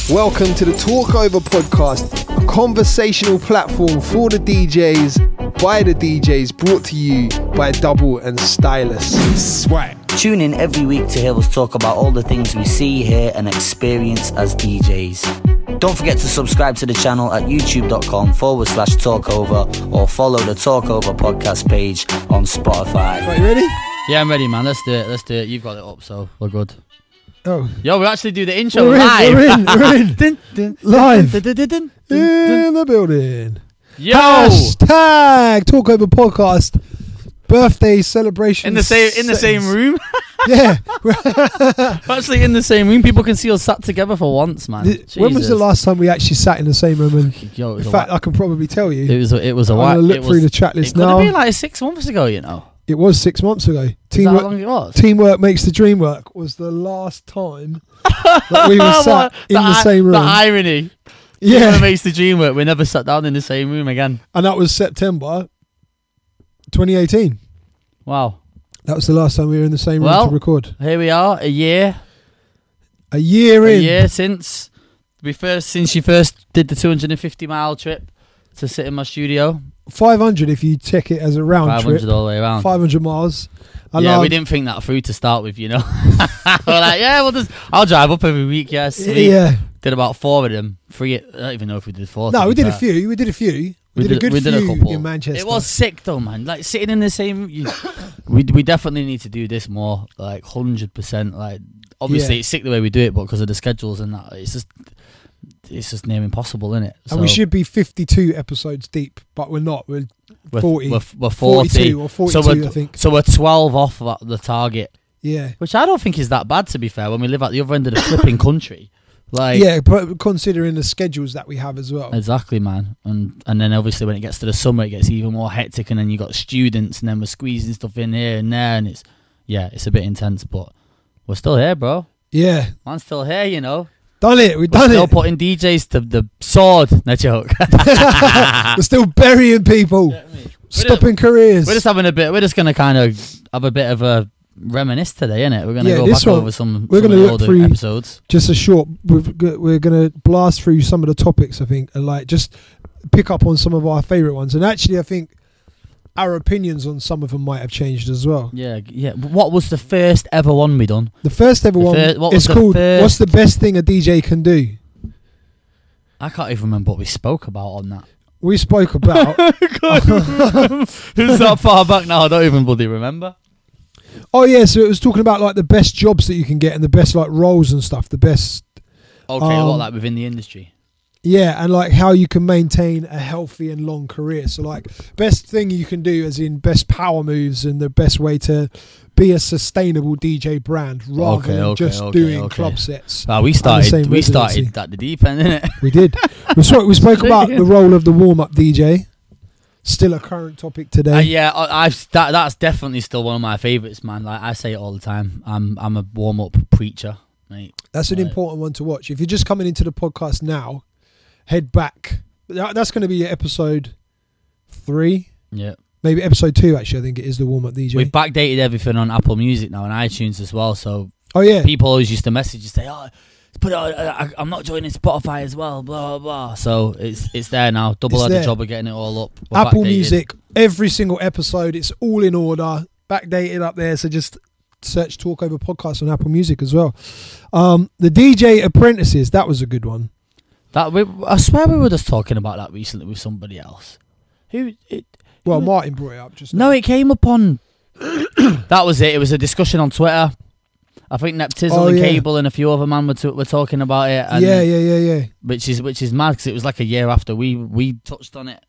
Welcome to the Talkover Podcast, a conversational platform for the DJs, by the DJs, brought to you by Double and Stylus. Swag. Tune in every week to hear us talk about all the things we see, hear and experience as DJs. Don't forget to subscribe to the channel at youtube.com/talkover or follow the Talkover podcast page on Spotify. Right, you ready? Yeah, I'm ready, man. Let's do it. You've got it up, so we're good. Oh. Yo, we actually do the intro We're live. We're in. Dun, dun, Live. dun, dun, dun, dun, dun, In the building. Yo! Hashtag Talkover Podcast birthday celebration. In the same room. Yeah. We're actually in the same room. People can see us sat together for once, man. When was the last time we actually sat in the same room? And Yo, in fact, I can probably tell you. it was a I'm while. going to look through the chat list now. It could have been like 6 months ago, you know. It was 6 months ago. Is that how Teamwork, long it was? teamwork makes the dream work was the last time that we were sat in the same room. The irony. Yeah. Teamwork makes the dream work. We never sat down in the same room again. And that was September 2018. Wow. That was the last time we were in the same room to record. Here we are, a year A year in. since you first did the 250-mile trip to sit in my studio. 500 if you take it as a round 500 trip. all the way around. 500 miles. Yeah, we didn't think that through to start with, you know. We're like, yeah, I'll drive up every week, yeah, sweet. Yeah. Did about 4 of them. 3, I don't even know if we did 4. No, we did a few. We did a few. We did a good few in Manchester. It was sick though, man. Like sitting in the same. We definitely need to do this more, like 100%. Like obviously it's sick the way we do it, but because of the schedules and that, it's just near impossible, isn't it? And we should be 52 episodes deep, but we're not. We're 40. We're 40. 42 or 42, I think. So we're 12 off the target. Yeah. Which I don't think is that bad, to be fair, when we live at the other end of the flipping country. Like, yeah, but considering the schedules that we have as well. Exactly, man. And then obviously when it gets to the summer, it gets even more hectic, and then you got students, and then we're squeezing stuff in here and there, and it's a bit intense, but we're still here, bro. Yeah. Man's still here, you know. Done it. We're done still it. Putting DJs to the sword. No joke. We're still burying people. Stopping careers. We're just having we're just going to kind of have a bit of a reminisce today, innit? We're going to go back over some we're of the older episodes. Just a short, we're going to blast through some of the topics, I think, and like just pick up on some of our favourite ones. And actually, I think our opinions on some of them might have changed as well. Yeah. What was the first ever one we done? The first ever one is called What's the Best Thing a DJ Can Do? I can't even remember what we spoke about on that. We spoke about... Who's that far back now? I don't even bloody remember. Oh yeah, so it was talking about like the best jobs that you can get and the best like roles and stuff, the best... Okay, what, like within the industry? Yeah, and like how you can maintain a healthy and long career. So like best thing you can do as in best power moves and the best way to be a sustainable DJ brand rather than just doing club sets. We started at the deep end, innit? We did. We spoke about the role of the warm-up DJ. Still a current topic today. That's definitely still one of my favourites, man. Like I say it all the time. I'm a warm-up preacher, mate. That's an important one to watch. If you're just coming into the podcast now, head back. That's going to be episode 3. Yeah. Maybe episode 2, actually, I think it is the warm-up DJ. We've backdated everything on Apple Music now and iTunes as well. So people always used to message and say, I'm not joining Spotify as well, blah, blah, blah. So it's there now. Double had the job of getting it all up. We're Apple backdated. Music, every single episode, it's all in order. Backdated up there. So just search Talkover Podcast on Apple Music as well. The DJ Apprentices, that was a good one. I swear we were just talking about that recently with somebody else. Martin brought it up just now. No, it came up on... That was it. It was a discussion on Twitter. I think Neptizzle and Cable and a few other man were talking about it. And yeah. Which is mad because it was like a year after we touched on it.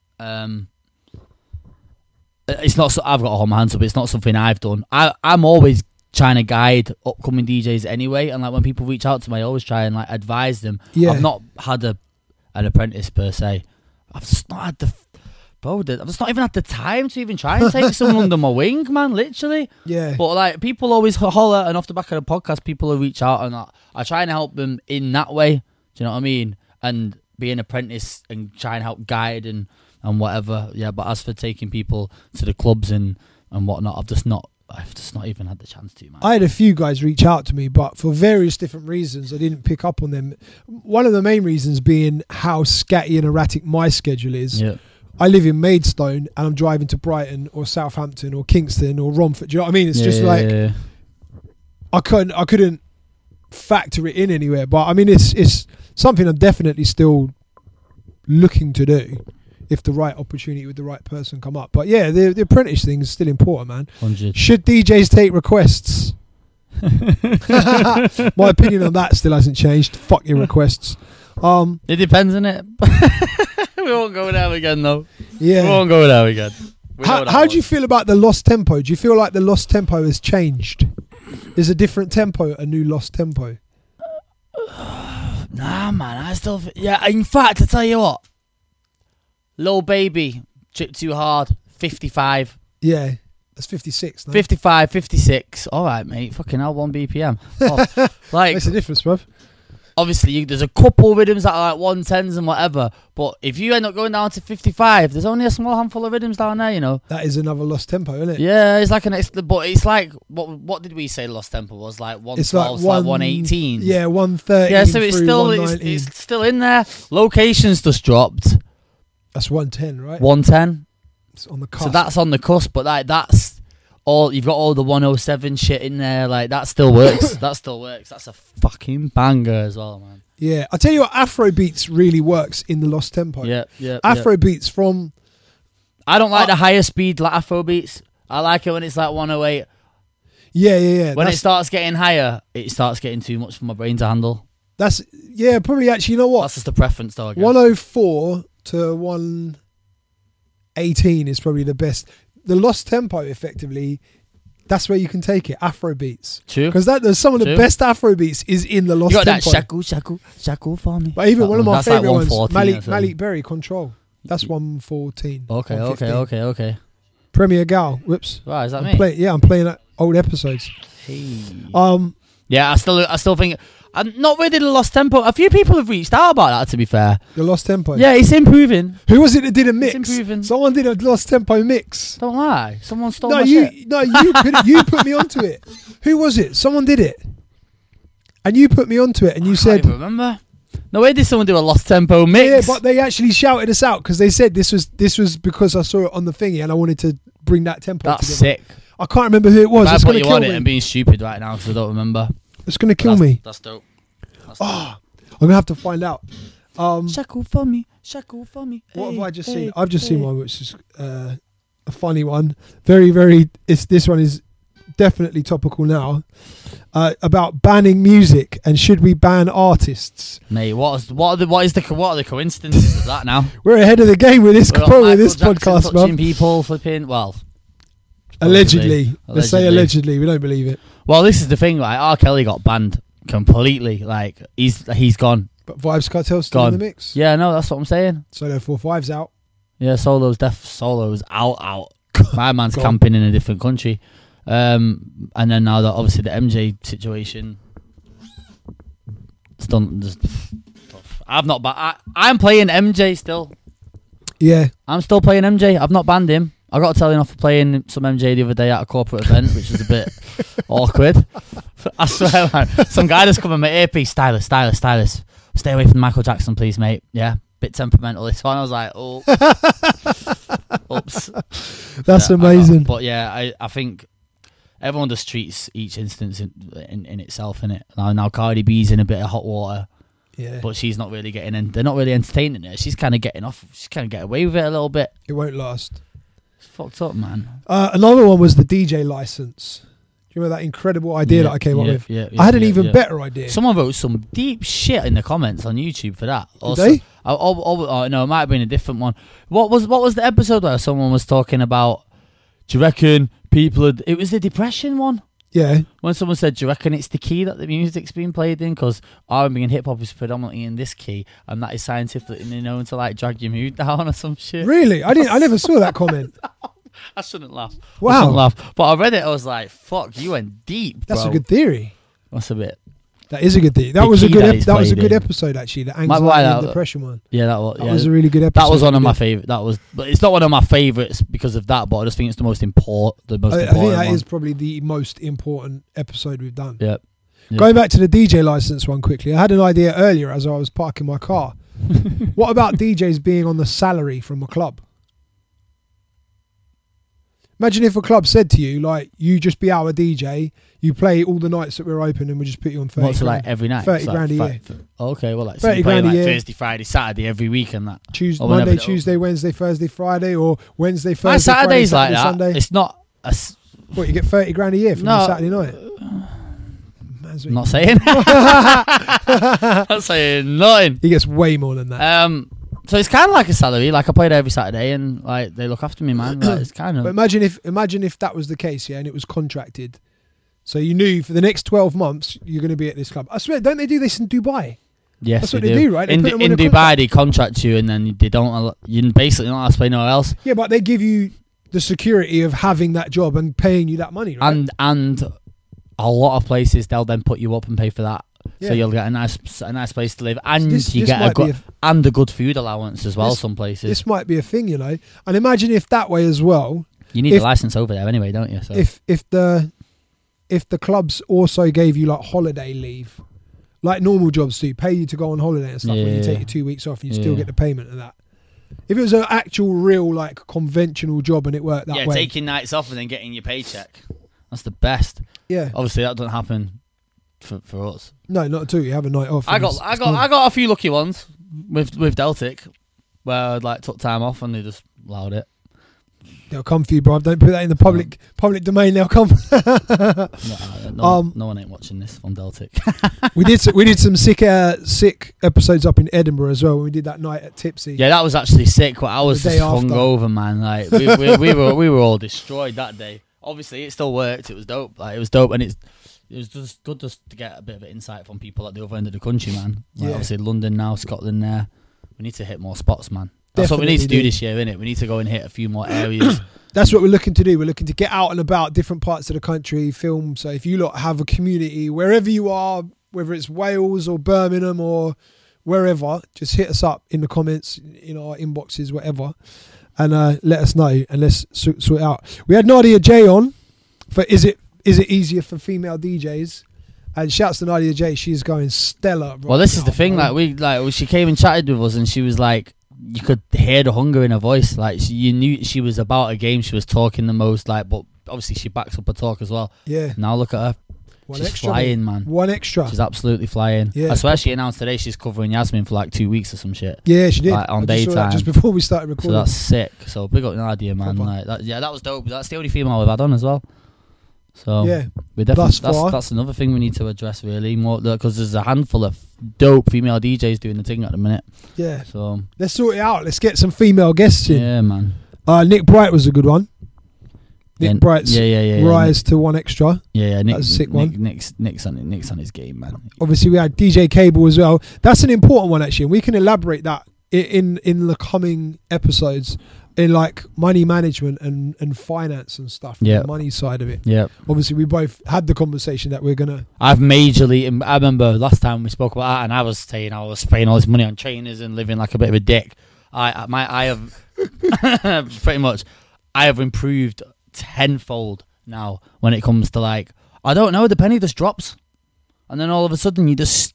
It's not. I've got to hold my hands up. It's not something I've done. I'm always trying to guide upcoming DJs anyway, and like when people reach out to me, I always try and like advise them. Yeah. I've not had an apprentice per se. I've just not had I've just not even had the time to even try and take someone under my wing, man, literally. Yeah. But like people always holler, and off the back of the podcast, people will reach out, and I try and help them in that way. Do you know what I mean? And be an apprentice and try and help guide and whatever. Yeah, but as for taking people to the clubs and whatnot, I've just not I've just not even had the chance to, man. I had a few guys reach out to me, but for various different reasons, I didn't pick up on them. One of the main reasons being how scatty and erratic my schedule is. Yeah. I live in Maidstone and I'm driving to Brighton or Southampton or Kingston or Romford. Do you know what I mean? It's just like I couldn't factor it in anywhere. But I mean, it's something I'm definitely still looking to do if the right opportunity with the right person come up. But yeah, the apprentice thing is still important, man. 100. Should DJs take requests? My opinion on that still hasn't changed. Fuck your requests. It depends, innit? We won't go there again, though. Yeah. We won't go there again. How do you feel about the lost tempo? Do you feel like the lost tempo has changed? Is a different tempo a new lost tempo? Nah, man. I still... Yeah, in fact, I tell you what. Lil Baby, Trip Too Hard, 55. Yeah, that's 56. No? 55, 56. All right, mate. Fucking hell, 1 BPM. Oh, like, makes a difference, bruv. Obviously, there's a couple rhythms that are like 110s and whatever, but if you end up going down to 55, there's only a small handful of rhythms down there, you know. That is another lost tempo, isn't it? Yeah, it's like but it's like, what did we say lost tempo was? Like 112, like 118. Yeah, 130. Yeah, so it's still in there. Locations just dropped. That's 110, right? 110. It's on the cusp. So that's on the cusp, but that's all. You've got all the 107 shit in there. Like that still works. That still works. That's a fucking banger as well, man. Yeah, I tell you what, Afrobeats really works in the lost tempo. Yeah. Afrobeats from. I don't like the higher speed like Afrobeats. I like it when it's like 108. Yeah. When it starts getting higher, it starts getting too much for my brain to handle. Probably actually. You know what? That's just a preference, though. I guess. 104 to 118 is probably the best. The lost tempo, effectively, that's where you can take it. Afrobeats. True. Because there's some of the best Afrobeats is in the lost tempo. You got that shaku for me. But even one of my favourite like ones, Malik Berry, Control. That's 114. Okay. Premier Gal. Whoops. Right, is that me? I'm playing old episodes. Hey. Yeah, I still think... not really the lost tempo. A few people have reached out about that, to be fair. The lost tempo? Yeah, it's improving. Who was it that did a mix? It's improving. Someone did a lost tempo mix. Don't lie. Someone stole my shit. No, you put me onto it. Who was it? Someone did it. And you put me onto it and you said... I remember. No way did someone do a lost tempo mix. Yeah, but they actually shouted us out because they said this was because I saw it on the thingy and I wanted to bring that tempo That's together. sick. I can't remember who it was. It's going to kill me. I'm being stupid right now because I don't remember. It's going to kill me. That's dope. I'm going to have to find out. Shackle for me. What have I just seen? I've just seen one which is a funny one. Very, very... This one is definitely topical now. About banning music and should we ban artists? Mate, what are the coincidences of that now? We're ahead of the game with this podcast, man. People flipping, well... Allegedly. Let's say allegedly. We don't believe it. Well, this is the thing, right? R. Kelly got banned completely. Like, he's gone. But Vybz Kartel's still in the mix. Yeah, no, that's what I'm saying. So therefore, 5's out. Yeah, Solo's out. My man's camping in a different country. And then now that obviously the MJ situation, it's done. I'm playing MJ still. Yeah, I'm still playing MJ. I've not banned him. I got to tell him off for playing some MJ the other day at a corporate event, which was a bit awkward. I swear, man. Some guy just come in my earpiece, stylist. Stay away from Michael Jackson, please, mate. Yeah, bit temperamental this one. I was like, oh, oops. That's amazing. But yeah, I think everyone just treats each instance in itself, innit? Now Cardi B's in a bit of hot water. Yeah. But she's not really getting in. They're not really entertaining her. She's kind of getting off. She's kind of getting away with it a little bit. It won't last. It's fucked up, man. Another one was the DJ license. Do you remember that incrable idea that I came up with? Yeah, I had an even better idea. Someone wrote some deep shit in the comments on YouTube for that. Did they? Oh, no, it might have been a different one. What was the episode where someone was talking about, do you reckon it was the depression one? Yeah. When someone said, do you reckon it's the key that the music's being played in? Because R&B and hip-hop is predominantly in this key, and that is scientifically known to like drag your mood down or some shit. Really? I never saw that comment. I shouldn't laugh. Wow. But I read it, I was like, fuck, you went deep, bro. That's a good theory. That's a bit That is a good thing. That was a good episode actually. The anxiety and depression one. Yeah, that was a really good episode. That was one of my favorite. But it's not one of my favorites because of that. But I just think it's the most important. I think that is probably the most important episode we've done. Yeah. Going back to the DJ license one quickly, I had an idea earlier as I was parking my car. What about DJs being on the salary from a club? Imagine if a club said to you, like, you just be our DJ, you play all the nights that we're open, and we just put you on 30 What's like every night? 30 grand a year. Okay, well, like 30 grand a year. Thursday, Friday, Saturday, every week and that. Monday, Tuesday, Wednesday, Thursday, Friday, or Wednesday, Thursday, my Saturdays Friday, like Sunday. That. It's not What, you get 30 grand a year from a Saturday night? I'm not saying. Not saying nothing. He gets way more than that. So it's kind of like a salary. Like I play there every Saturday, and like they look after me, man. Like, it's kind of. But imagine if that was the case, yeah, and it was contracted. So you knew for the next 12 months you're going to be at this club. I swear, don't they do this in Dubai? Yes, that's what they do, right? In Dubai, they contract you, and then they don't. You basically not allowed to play nowhere else. Yeah, but they give you the security of having that job and paying you that money, right? And a lot of places they'll then put you up and pay for that. Yeah. So you'll get a nice place to live, and you get a good food allowance as well. Some places this might be a thing, you know. And imagine if that way as well. You need a license over there anyway, don't you? So if the clubs also gave you like holiday leave, like normal jobs do, pay you to go on holiday and stuff when you take your 2 weeks off, and you still get the payment of that. If it was an actual real like conventional job and it worked that way, taking nights off and then getting your paycheck, that's the best. Yeah, obviously that doesn't happen for us. No, not at all. You have a night off. I got a few lucky ones with Deltic where I like took time off and they just allowed it. They'll come for you, bro. Don't put that in the public domain. They'll come. No one ain't watching this from Deltic. we did some sick episodes up in Edinburgh as well when we did that night at Tipsy. Yeah, that was actually sick. But I was just hungover, man. Like we were all destroyed that day. Obviously, it still worked. It was dope. Like it was dope, and it was just good just to get a bit of an insight from people at the other end of the country, man. Like obviously, London now, Scotland there. We need to hit more spots, man. That's what we need to do this year, innit? We need to go and hit a few more areas. That's what we're looking to do. We're looking to get out and about different parts of the country, film. So if you lot have a community, wherever you are, whether it's Wales or Birmingham or wherever, just hit us up in the comments, in our inboxes, whatever, and let us know, and let's sort it out. We had Nadia J on for Is It Easier for Female DJs? And shouts to Nadia J. She's going stellar. Well, this is the thing. She came and chatted with us, and she was like, you could hear the hunger in her voice. Like you knew she was about a game. She was talking the most. Like, but obviously she backs up her talk as well. Yeah. Now look at her. She's flying, man. One extra. She's absolutely flying. Yeah. I swear she announced today she's covering Yasmin for like 2 weeks or some shit. Yeah, she did. Like, on daytime. Just before we started recording. So that's sick. So big up Nadia, man. Like that was dope. That's the only female we've had on as well. So yeah, we definitely that's another thing we need to address really more, because there's a handful of dope female DJs doing the thing at the minute. Yeah. So let's sort it out. Let's get some female guests in. Yeah, man. Nick Bright was a good one. Nick Bright's rise to one extra. Yeah, Nick, that's a sick one. Nick's on his game, man. Obviously, we had DJ Cable as well. That's an important one actually, and we can elaborate that in the coming episodes. In like money management and finance and stuff, the money side of it. Yeah. Obviously, we both had the conversation that we're gonna. I remember last time we spoke about that, and I was saying I was spending all this money on trainers and living like a bit of a dick. I have pretty much. I have improved tenfold now when it comes to like, I don't know, the penny just drops, and then all of a sudden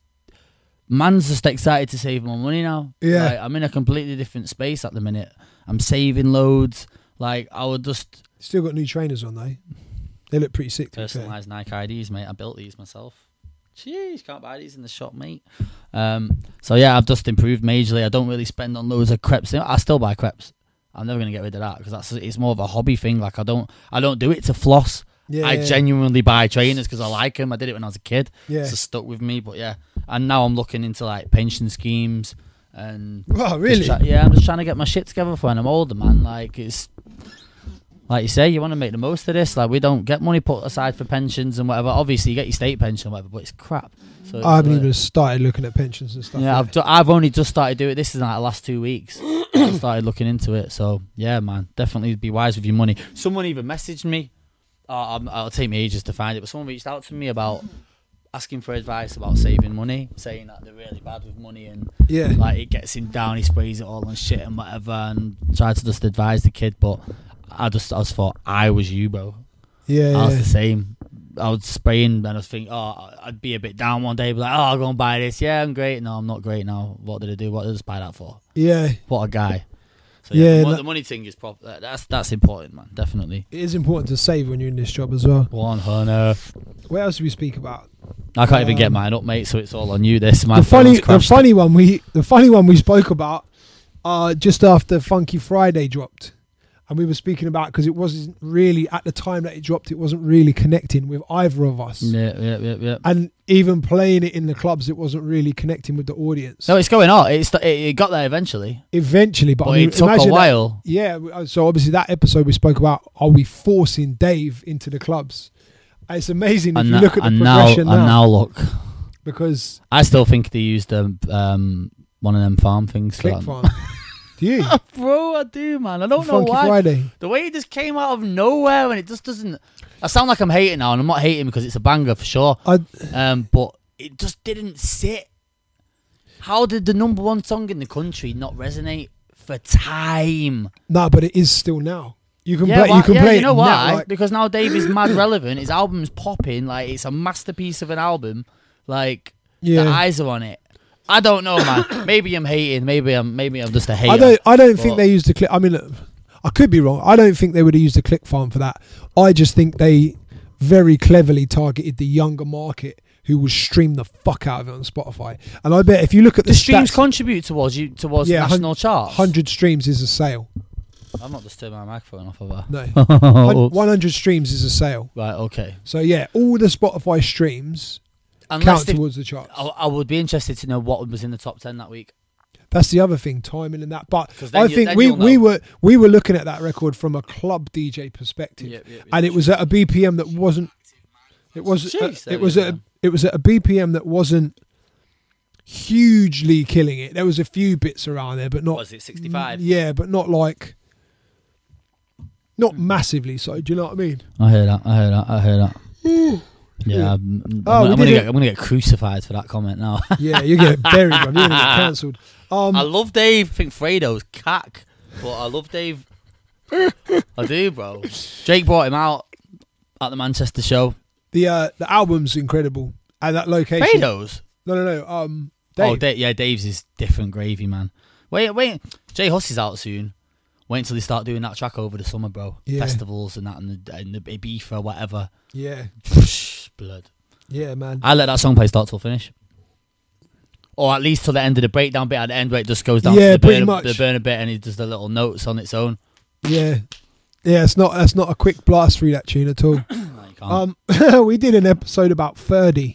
man's just excited to save more money now. Yeah. Like, I'm in a completely different space at the minute. I'm saving loads. Like, I would just... Still got new trainers on, though. They look pretty sick. Personalised Nike IDs, mate. I built these myself. Jeez, can't buy these in the shop, mate. So, yeah, I've just improved majorly. I don't really spend on loads of crepes. I still buy crepes. I'm never going to get rid of that because it's more of a hobby thing. Like, I don't do it to floss. Yeah, I genuinely buy trainers because I like them. I did it when I was a kid. Yeah. It's stuck with me. But, yeah. And now I'm looking into, like, pension schemes. And oh, really? I'm just trying to get my shit together for when I'm older, man. Like, it's like you say, you want to make the most of this. Like, we don't get money put aside for pensions and whatever. Obviously, you get your state pension or whatever, but it's crap. So I haven't even started looking at pensions and stuff. Yeah, I've only just started doing it. This is like the last 2 weeks. I started looking into it. So yeah, man, definitely be wise with your money. Someone even messaged me. It'll take me ages to find it, but someone reached out to me about asking for advice about saving money, saying that they're really bad with money and like it gets him down, he sprays it all on shit and whatever, and tried to just advise the kid. But I just thought I was you, bro. I was the same. I was spraying and I was thinking, I'd be a bit down one day, be like, I'll go and buy this. Yeah, I'm great. No, I'm not great now. What did I do? What did I just buy that for? Yeah. What a guy. So the money thing is proper. That's important, man. Definitely. It is important to save when you're in this job as well. 100. What else do we speak about? I can't even get mine up, mate. So it's all on you. This the funny one we spoke about just after Funky Friday dropped, and we were speaking about because it wasn't really at the time that it dropped. It wasn't really connecting with either of us. Yeah. And even playing it in the clubs, it wasn't really connecting with the audience. No, it's going on. It got there eventually. But I mean, it took a while. So obviously that episode we spoke about, are we forcing Dave into the clubs? It's amazing if you look at the progression now. And now look, because I still think they used one of them farm things. Click farm. Do you? Bro, I do, man. I don't know why. Friday. The way it just came out of nowhere and it just doesn't. I sound like I'm hating now, and I'm not hating because it's a banger for sure. But it just didn't sit. How did the number one song in the country not resonate for time? No, but it is still now. You can play. You can play. You know it why? now, like, because now Dave is mad relevant. His album's popping. Like it's a masterpiece of an album. Like the eyes are on it. I don't know, man. Maybe I'm hating. Maybe I'm just a hater. I don't think they used the click. I mean, I could be wrong. I don't think they would have used the click farm for that. I just think they very cleverly targeted the younger market who will stream the fuck out of it on Spotify. And I bet if you look at the streams stats, contribute towards national charts. 100 streams is a sale. I'm not just turning my microphone off of that. No. 100 streams is a sale. Right, okay. So yeah, all the Spotify streams count towards the charts. I would be interested to know what was in the top 10 that week. That's the other thing, timing and that. But I think we were looking at that record from a club DJ perspective, and it was at a BPM that wasn't. It was at a BPM that wasn't hugely killing it. There was a few bits around there, but not. Was it 65? Yeah, but not like. Not massively so. Do you know what I mean? I hear that. Yeah, I'm gonna get crucified for that comment now. Yeah, you're getting buried, man. You're gonna get cancelled. I love Dave. I think Fredo's cack, but I love Dave. I do, bro. Drake brought him out at the Manchester show. The album's incredible at that location. Fredo's? No. Dave. Dave's is different gravy, man. Wait. Jay Huss is out soon. Wait until they start doing that track over the summer, bro. Yeah. Festivals and that, and the Ibiza or whatever. Yeah. Blood. Yeah, man. I let that song play start till finish. Or at least till the end of the breakdown bit at the end where it just goes down to the burner bit and it does the little notes on its own. Yeah. Yeah, that's not a quick blast through that tune at all. We did an episode about Ferdy.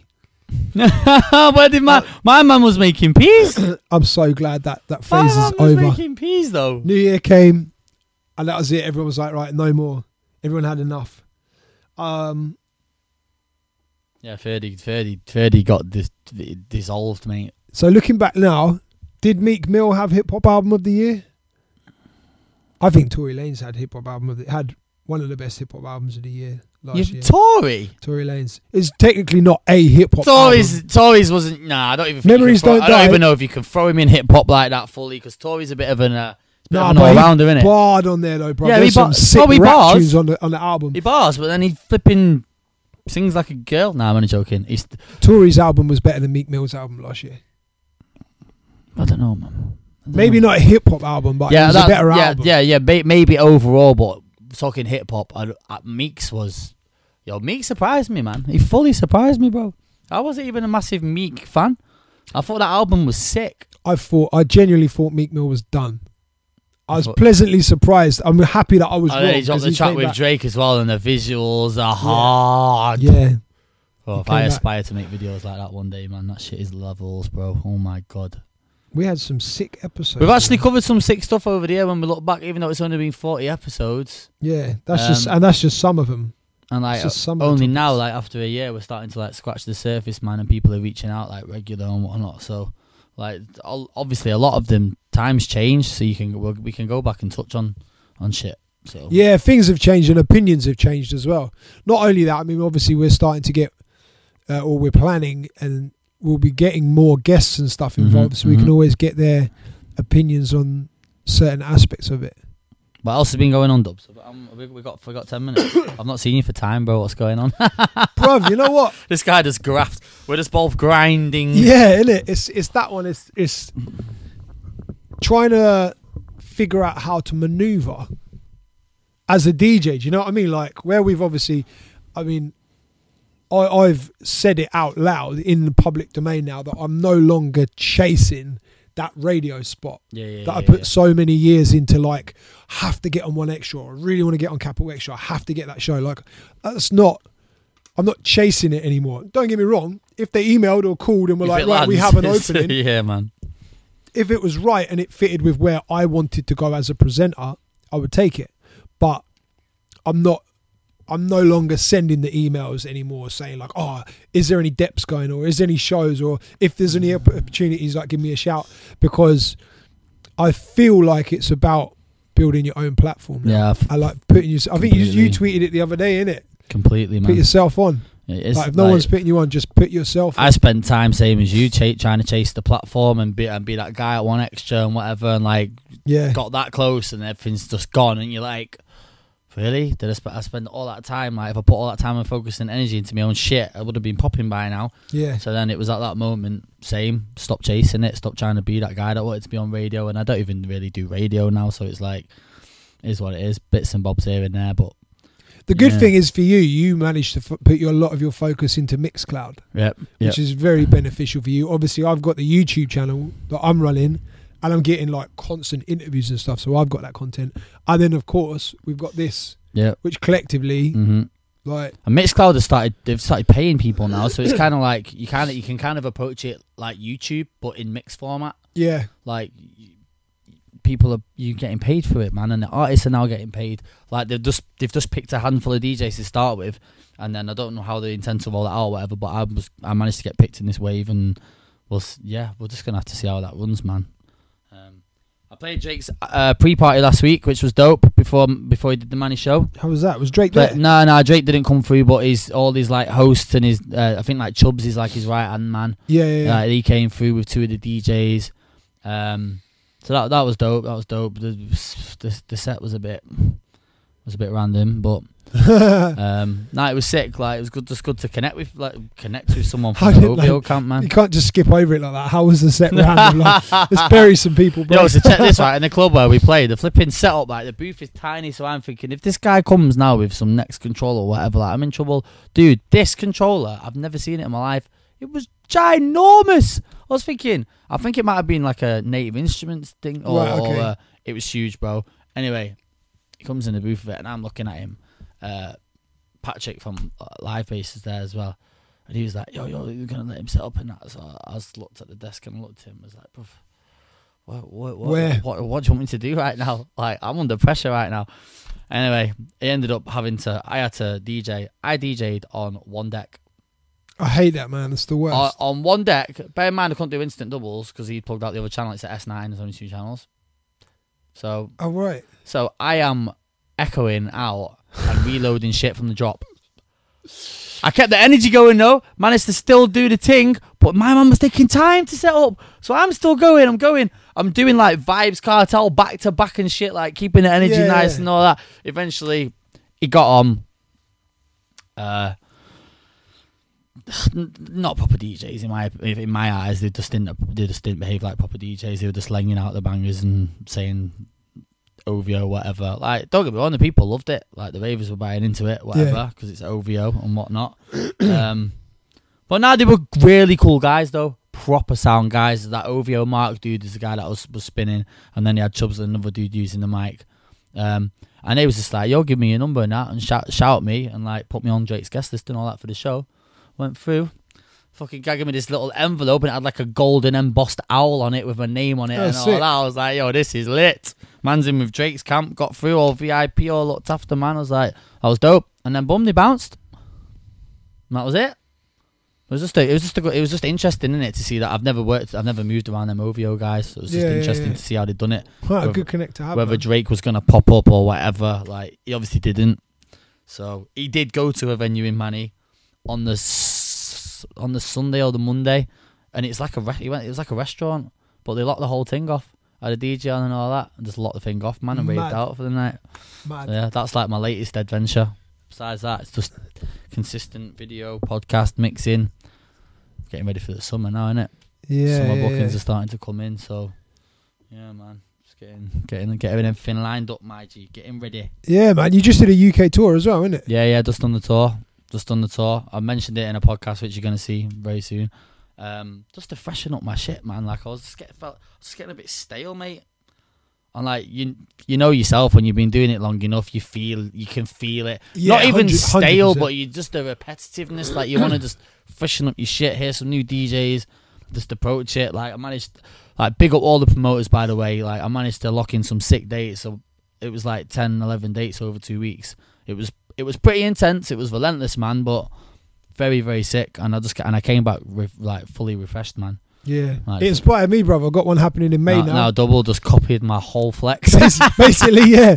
Where did my man was making peas? I'm so glad that phase is over. Making peas though. New Year came, and that was it. Everyone was like, right, no more. Everyone had enough. Yeah, Ferdy got dissolved, mate. So looking back now, did Meek Mill have hip hop album of the year? I think Tory Lanez had one of the best hip hop albums of the year. Last year. Tory Lanez is technically not a hip hop. Tory's wasn't. Nah, I don't even. Memories don't die. I don't even know if you can throw him in hip hop like that fully because Tory's a bit of an all-rounder, isn't it? Barred on there though, bro. Yeah, there's some sick rap tunes on the album. He bars, but then he flipping sings like a girl. Nah, I'm only joking. Tory's album was better than Meek Mill's album last year. I don't know, man. Maybe not a hip hop album, but it was a better album. Yeah. Maybe overall, but talking hip hop, Meek's surprised me, man. He fully surprised me, bro. I wasn't even a massive Meek fan. I thought that album was sick. I genuinely thought Meek Mill was done. I was pleasantly surprised. I'm happy that I was wrong. He dropped the track with Drake as well, and the visuals are hard. Yeah. Oh, if I aspire to make videos like that one day, man, that shit is levels, bro. Oh my god. We had some sick episodes. We've actually covered some sick stuff over there when we look back, even though it's only been 40 episodes. Yeah, that's just some of them. And like only now, like after a year, we're starting to like scratch the surface, man, and people are reaching out like regular and whatnot. So, like, obviously, a lot of them times change, so we can go back and touch on shit. So yeah, things have changed and opinions have changed as well. Not only that, I mean, obviously, we're starting to get or we're planning, and we'll be getting more guests and stuff involved, so we can always get their opinions on certain aspects of it. What else has been going on, Dubs? We got 10 minutes. I've not seen you for time, bro. What's going on? Bruv, you know what? This guy just graft. We're just both grinding. Yeah, innit? It's that one. It's trying to figure out how to maneuver as a DJ. Do you know what I mean? Like, where we've obviously, I mean, I've said it out loud in the public domain now that I'm no longer chasing that radio spot that I put so many years into. Like, have to get on One Extra, or I really want to get on Capital Extra, I have to get that show. Like, I'm not chasing it anymore. Don't get me wrong, if they emailed or called and were like, right, we have an opening, yeah, man, if it was right and it fitted with where I wanted to go as a presenter, I would take it. But I'm no longer sending the emails anymore saying like, oh, is there any depths going, or is there any shows, or if there's any opportunities, like, give me a shout, because I feel like it's about building your own platform now. Yeah, I like putting you. I think you tweeted it the other day, innit? Completely, man. Put yourself on. Like, if no one's putting you on, just put yourself on. I spent time same as you, trying to chase the platform and be that guy at One Extra and whatever, and like, got that close and everything's just gone, and you're like, really? Did I spend all that time? Like, if I put all that time and focus and energy into my own shit, I would have been popping by now. Yeah. So then it was at that moment, same. Stop chasing it. Stop trying to be that guy that wanted to be on radio. And I don't even really do radio now, so it's like, it is what it is. Bits and bobs here and there, but the good thing is for you managed to put a lot of your focus into Mixcloud. Yep. Which is very beneficial for you. Obviously, I've got the YouTube channel that I'm running, and I'm getting like constant interviews and stuff, so I've got that content. And then, of course, we've got this, which collectively, like, and Mixcloud they've started paying people now, so it's kind of like you can kind of approach it like YouTube, but in mix format. Yeah, like you getting paid for it, man, and the artists are now getting paid. Like, they've just picked a handful of DJs to start with, and then I don't know how they intend to roll that out or whatever, but I managed to get picked in this wave, and we're just gonna have to see how that runs, man. I played Drake's pre-party last week, which was dope, before he did the Manny show. How was that? Was Drake there? No, Drake didn't come through, but all these like hosts and his, I think like Chubbs is like his right-hand man. Yeah. He came through with two of the DJs. So that was dope. That was dope. The set was a bit random, but it was sick. Like, it was good to connect with someone from the OVO camp, man. You can't just skip over it like that. How was the set random? Like, let's bury some people, bro. Yo, so check this out. In the club where we played, the flipping setup, like, the booth is tiny, so I'm thinking, if this guy comes now with some next controller or whatever, like, I'm in trouble. Dude, this controller, I've never seen it in my life. It was ginormous. I was thinking, I think it might have been like a Native Instruments thing, or it was huge, bro. Anyway, he comes in the booth with it, and I'm looking at him. Patrick from Live Bass is there as well, and he was like, yo, you're gonna let him set up and that. So I just looked at the desk and looked at him and was like, bruv, what do you want me to do right now? Like, I'm under pressure right now. Anyway, it ended up I had to DJ. I DJ'd on one deck. I hate that, man. It's the worst. On one deck, bear in mind I couldn't do instant doubles because he plugged out the other channel. It's at S9, there's only 2 channels. So, oh, right. So I am echoing out and reloading shit from the drop. I kept the energy going though, managed to still do the thing, but my man was taking time to set up. So I'm still going, I'm doing like Vibes Cartel back to back and shit, like keeping the energy nice and all that. Eventually, it got on. Not proper DJs in my eyes. They just didn't behave like proper DJs. They were just slanging out the bangers and saying OVO, whatever. Like, don't get me wrong, the people loved it. Like, the ravers were buying into it, whatever, because it's OVO and whatnot. But now they were really cool guys, though. Proper sound guys. That OVO Mark dude is the guy that was spinning, and then he had Chubbs and another dude using the mic. And they was just like, yo, give me your number and that, and shout at me, and like put me on Drake's guest list and all that for the show. Went through, fucking gagging me this little envelope, and it had like a golden embossed owl on it with my name on it and all that. I was like, yo, this is lit. Man's in with Drake's camp, got through, all VIP, all looked after, man. I was like, that was dope. And then boom, they bounced. And that was it. It was just interesting, innit, to see that I've never moved around them OVO guys, so it was just interesting to see how they'd done it. Quite a good connect to have. Whether Drake was gonna pop up or whatever, like, he obviously didn't. So he did go to a venue in Manny on the on the Sunday or the Monday, and it's like it was like a restaurant, but they locked the whole thing off. I had a DJ on and all that, and just locked the thing off, man, and raved out for the night. So, yeah, that's like my latest adventure. Besides that, it's just consistent video, podcast, mixing. Getting ready for the summer now, innit? Yeah. Summer bookings are starting to come in, so yeah, man. Just getting everything lined up, my G. Getting ready. Yeah, man. You just did a UK tour as well, innit? Yeah, just on the tour. I mentioned it in a podcast which you're gonna see very soon. Just to freshen up my shit, man. Like I was just getting a bit stale, mate. And like you know yourself, when you've been doing it long enough, you can feel it. Yeah, not even stale, 100%. But you just the repetitiveness. Like you want to just freshen up your shit. Hear some new DJs, just approach it. Like I managed, like big up all the promoters, by the way. Like I managed to lock in some sick dates. So it was like 10, 11 dates over 2 weeks. It was pretty intense. It was relentless, man. But very, very sick. And I came back like fully refreshed, man. Yeah, like, it inspired me, brother. I got one happening in May now. Now Double just copied my whole flex. Basically, yeah.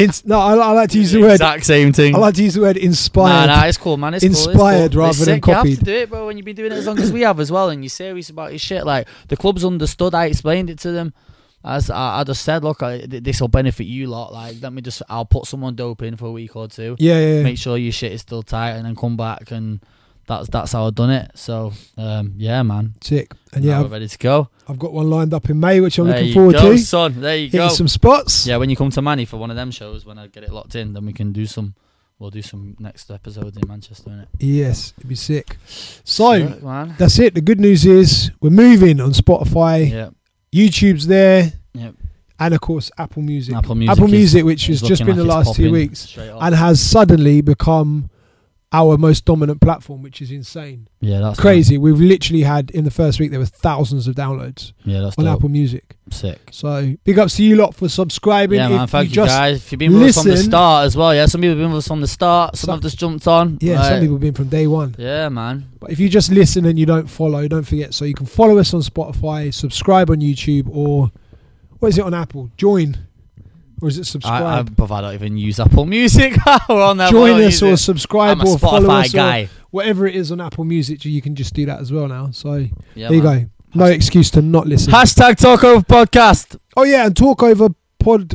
I like to use the word exact same thing. I like to use the word inspired. Nah, it's cool, man. It's inspired cool. rather than copied. You have to do it, bro. When you've been doing it as long as we have as well, and you're serious about your shit. Like the club's understood. I explained it to them. As I just said, look, this will benefit you lot. Like, I'll put someone dope in for a week or two. Yeah. Make sure your shit is still tight, and then come back and. That's how I've done it. So yeah, man. Sick. And yeah, we're ready to go. I've got one lined up in May, which I'm looking forward to. Son. There you go. Hitting some spots. Yeah, when you come to Manny for one of them shows, when I get it locked in, then we'll do some next episodes in Manchester, innit? Yes, it'd be sick. So sick, man. That's it. The good news is we're moving on Spotify. Yeah. YouTube's there. Yep. And of course Apple Music. Apple Music, which has just been the last 2 weeks and has suddenly become our most dominant platform, which is insane. Yeah, that's crazy. We've literally had, in the first week, there were thousands of downloads on Apple Music. Sick. So big ups to you lot for subscribing. Yeah, man, thank you guys. If you've been with us from the start as well, yeah, some people have been with us from the start, some have just jumped on. Yeah, some people have been from day one. Yeah, man. But if you just listen and you don't follow, don't forget, so you can follow us on Spotify, subscribe on YouTube, or what is it on Apple? Join. Or is it subscribe? I don't even use Apple Music. We're on there. Join us or subscribe or follow us. Guy. Whatever it is on Apple Music, you can just do that as well now. So there you go. No excuse to not listen. Hashtag Talk Over Podcast. Oh yeah, and Talk Over Pod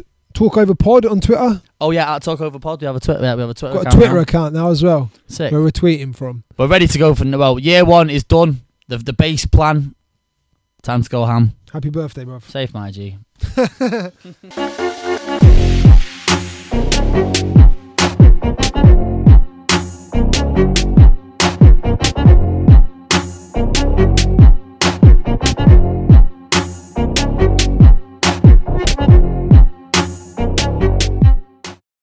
on Twitter. Oh yeah, at Talk Over Pod. We have a Twitter. We have a Twitter. Got a Twitter account now as well. Sick. Where we're tweeting from. We're ready to go for year one is done. The base plan. Time to go ham. Happy birthday, bruv. Safe, my G.